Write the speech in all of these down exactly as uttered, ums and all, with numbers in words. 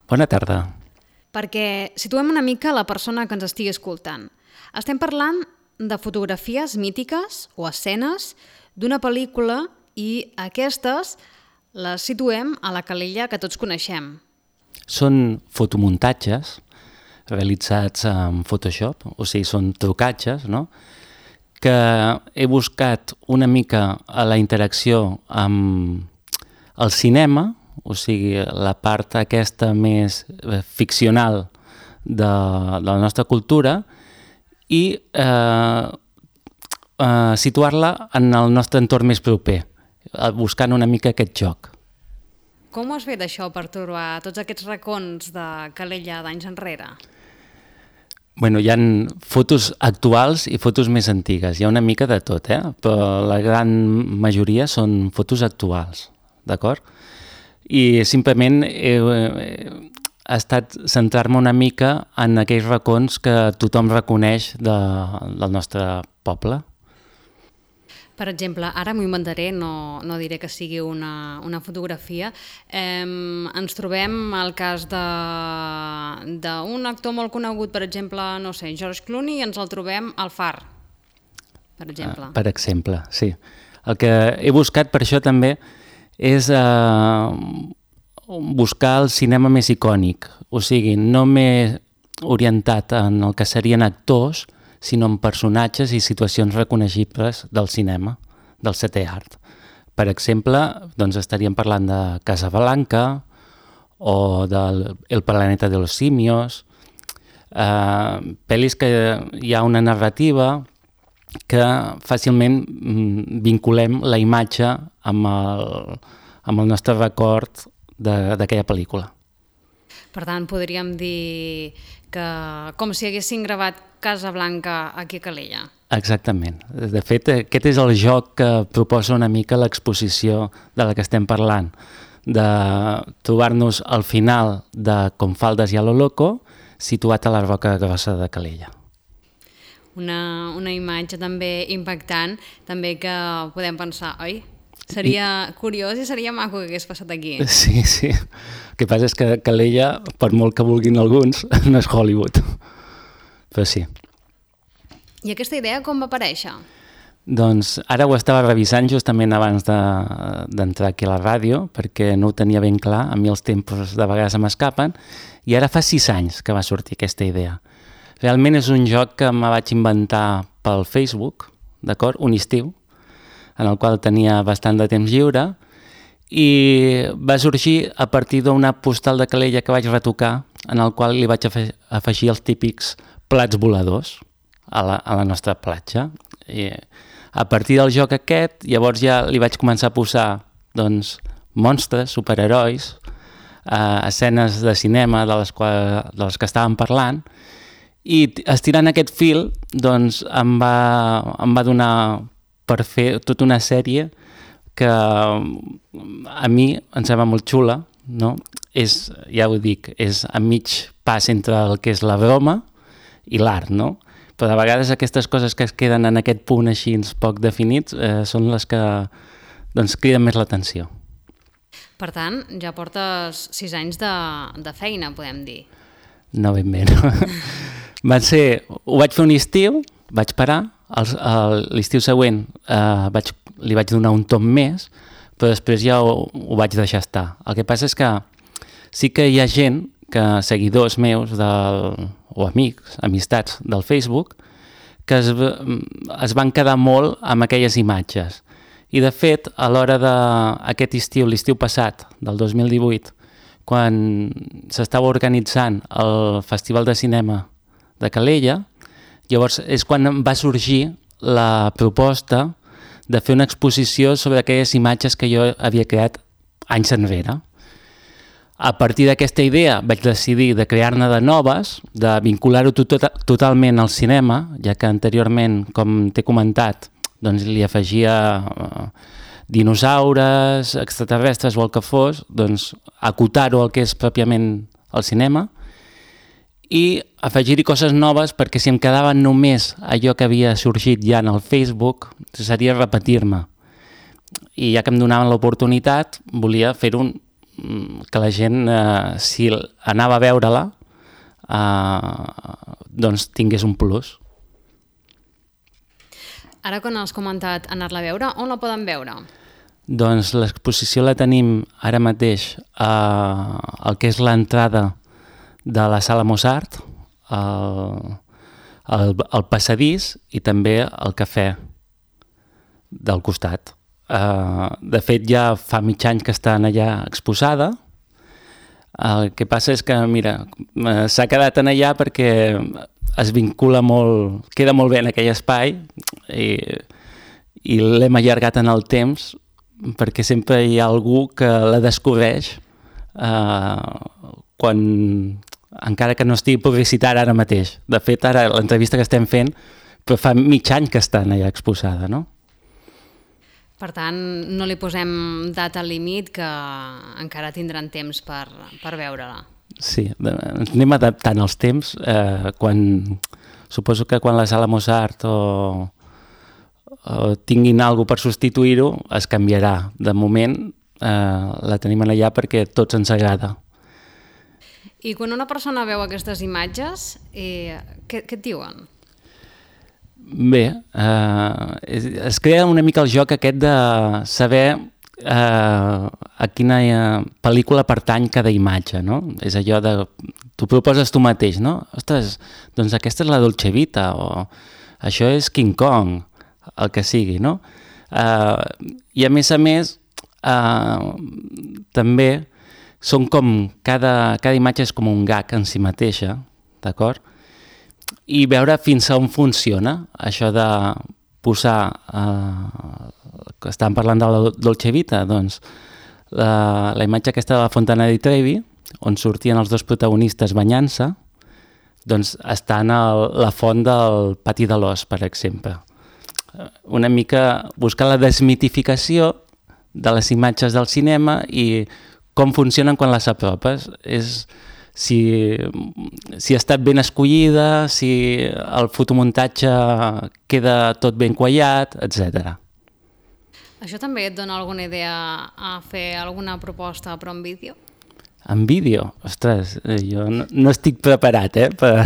Bona tarda. Perquè situem una mica la persona que ens estigui escoltant. Estem parlant de fotografies mítiques o escenes d'una pel·lícula i aquestes les situem a la Calella que tots coneixem. Són fotomuntatges realitzats en Photoshop, o sigui, són trucatges, no? Que he buscat una mica a la interacció amb el cinema, o sigui, la part aquesta més ficcional de, de la nostra cultura i eh, eh, situar-la en el nostre entorn més proper, buscant una mica aquest joc. Com ho has fet això per trobar tots aquests racons de Calella d'anys enrere? Bueno, hi ha fotos actuals i fotos més antigues, hi ha una mica de tot, eh? Però la gran majoria són fotos actuals, d'acord? I simplement he, he estat centrar-me una mica en aquells racons que tothom reconeix de, del nostre poble. Per exemple, ara m'ho inventaré, no, no diré que sigui una, una fotografia. Eh, ens trobem el cas d'un actor molt conegut, per exemple, no sé, George Clooney, i ens el trobem al Far, per exemple. Uh, per exemple, sí. El que he buscat per això també és uh, buscar el cinema més icònic. O sigui, no m'he orientat en el que serien actors, sinó en personatges i situacions reconeixibles del cinema, del setè art. Per exemple, doncs estaríem parlant de Casablanca o de El planeta de los simios, eh, pel·lis que hi ha una narrativa que fàcilment vinculem la imatge amb el, amb el nostre record d'aquella pel·lícula. Per tant, podríem dir que com si haguessin gravat Casablanca aquí a Calella. Exactament. De fet, aquest és el joc que proposa una mica l'exposició de la que estem parlant, de trobar-nos al final de Com faldes i a lo loco, situat a la Roca Grossa de Calella. Una, una imatge també impactant, també que podem pensar, oi? Seria I... curiós i seria maco que hagués passat aquí. Sí, sí. El que passa és que Calella, per molt que vulguin alguns, no és Hollywood. Però sí. I aquesta idea com va aparèixer? Doncs ara ho estava revisant justament abans d'entrar de, aquí a la ràdio, perquè no ho tenia ben clar, a mi els tempos de vegades m'escapen, i ara fa sis anys que va sortir aquesta idea. Realment és un joc que me vaig inventar pel Facebook, d'acord? Un estiu, en el qual tenia bastant de temps lliure, i va sorgir a partir d'una postal de Calella que vaig retocar, en el qual li vaig afegir els típics plats voladors a la, a la nostra platja. I a partir del joc aquest, llavors ja li vaig començar a posar doncs, monstres, superherois, eh, escenes de cinema de les, qual, de les que estàvem parlant, i estirant aquest fil doncs, em, va, em va donar per fer tota una sèrie que a mi em sembla molt xula, no? És, ja ho dic, és a mig pas entre el que és la broma i l'art, no? Però a vegades aquestes coses que es queden en aquest punt així poc definits eh, són les que doncs, criden més l'atenció. Per tant, ja portes sis anys de, de feina, podem dir. No ben bé, no? Van ser, ho vaig fer un estiu, vaig parar, l'estiu següent eh, vaig, li vaig donar un tom més, però després ja ho, ho vaig deixar estar. El que passa és que sí que hi ha gent, que seguidors meus del, o amics, amistats del Facebook, que es, es van quedar molt amb aquelles imatges. I de fet, a l'hora d'aquest estiu, l'estiu passat, del dos mil divuit, quan s'estava organitzant el Festival de Cinema de Calella, llavors és quan va sorgir la proposta de fer una exposició sobre aquelles imatges que jo havia creat anys enrere. A partir d'aquesta idea vaig decidir de crear-ne de noves, de vincular-ho tot, totalment al cinema, ja que anteriorment, com t'he comentat, doncs li afegia eh, dinosaures, extraterrestres o el que fos, doncs acotar-ho al que és pròpiament el cinema, i afegir-hi coses noves perquè si em quedava només allò que havia sorgit ja en el Facebook, seria repetir-me. I ja que em donaven l'oportunitat, volia fer-ho que la gent, eh, si anava a veure-la, eh, doncs tingués un plus. Ara, quan has comentat anar-la a veure, on la poden veure? Doncs l'exposició la tenim ara mateix a el que és l'entrada de la Sala Mozart, al, al, al passadís i també al cafè del costat. Uh, de fet, ja fa mig any que estan allà exposada. El que passa és que, mira, s'ha quedat en allà perquè es vincula molt, queda molt bé en aquell espai i, i l'hem allargat en el temps perquè sempre hi ha algú que la descobreix uh, quan, encara que no estigui publicitat ara mateix. De fet, ara l'entrevista que estem fent però fa mig any que estan allà exposada, no? Per tant, no li posem data límit, que encara tindran temps per, per veure-la. Sí, ens anem adaptant als temps. Eh, quan, suposo que quan la Sala Mozart o, o tinguin alguna cosa per substituir-ho, es canviarà. De moment eh, la tenim allà perquè a tots ens agrada. I quan una persona veu aquestes imatges, eh, què, què et diuen? Bé, eh, es, es crea una mica el joc aquest de saber eh, a quina eh, pel·lícula pertany cada imatge, no? És allò de... Tu proposes tu mateix, no? Ostres, doncs aquesta és la Dolce Vita, o això és King Kong, el que sigui, no? Eh, I a més a més, eh, també són com... Cada, cada imatge és com un gag en si mateixa, d'acord? I veure fins a on funciona això de posar, eh, que estàvem parlant de la Dolce Vita, doncs la, la imatge aquesta de la Fontana di Trevi, on sortien els dos protagonistes banyant-se, doncs està en el, la font del Pati de l'Os, per exemple. Una mica buscar la desmitificació de les imatges del cinema i com funcionen quan les apropes. És... Si, si ha estat ben escollida, si el fotomuntatge queda tot ben quallat, etcètera. Això també et dona alguna idea a fer alguna proposta per un vídeo? En vídeo? Ostres, jo no, no estic preparat eh, per,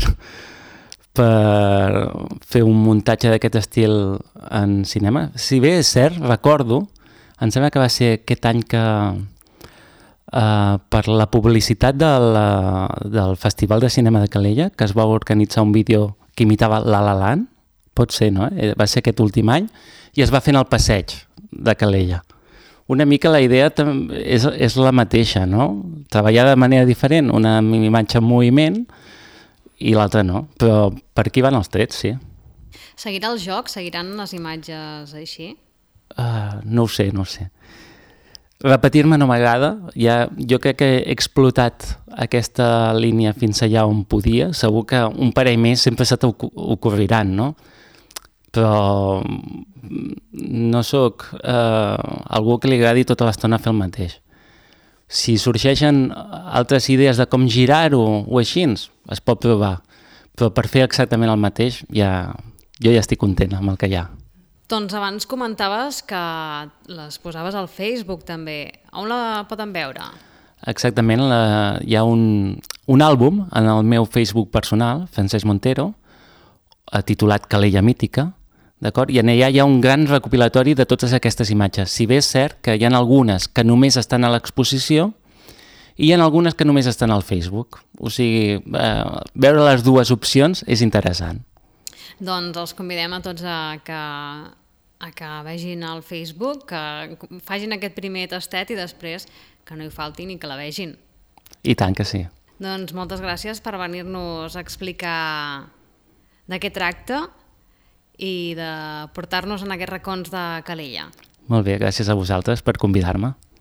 per fer un muntatge d'aquest estil en cinema. Si bé és cert, recordo, em sembla que va ser aquest any que... Uh, per la publicitat del, uh, del Festival de Cinema de Calella, que es va organitzar un vídeo que imitava La La Land, pot ser, no? Eh? Va ser aquest últim any, i es va fer en el passeig de Calella. Una mica la idea és, és la mateixa, no? Treballar de manera diferent, una imatge en moviment i l'altra no, però per aquí van els trets, sí. Seguirà el joc? Seguiran les imatges així? Uh, no ho sé, no ho sé. Repetir-me no m'agrada, ja, jo crec que he explotat aquesta línia fins allà on podia, segur que un parell més sempre se t'ocorriran, no? Però no sóc eh, algú que li agradi tota l'estona fer el mateix. Si sorgeixen altres idees de com girar-ho o així, es pot provar, però per fer exactament el mateix ja, jo ja estic content amb el que hi ha. Doncs abans comentaves que les posaves al Facebook també. On la poden veure? Exactament, la, hi ha un, un àlbum en el meu Facebook personal, Francesc Montero, titulat Calella Mítica, d'acord? I en allà hi ha un gran recopilatori de totes aquestes imatges. Si bé és cert que hi ha algunes que només estan a l'exposició i hi ha algunes que només estan al Facebook. O sigui, eh, veure les dues opcions és interessant. Doncs els convidem a tots a que, a que vegin al Facebook, que facin aquest primer tastet i després que no hi faltin i que la vegin. I tant que sí. Doncs moltes gràcies per venir-nos a explicar de què tracta i de portar-nos en aquests racons de Calella. Molt bé, gràcies a vosaltres per convidar-me.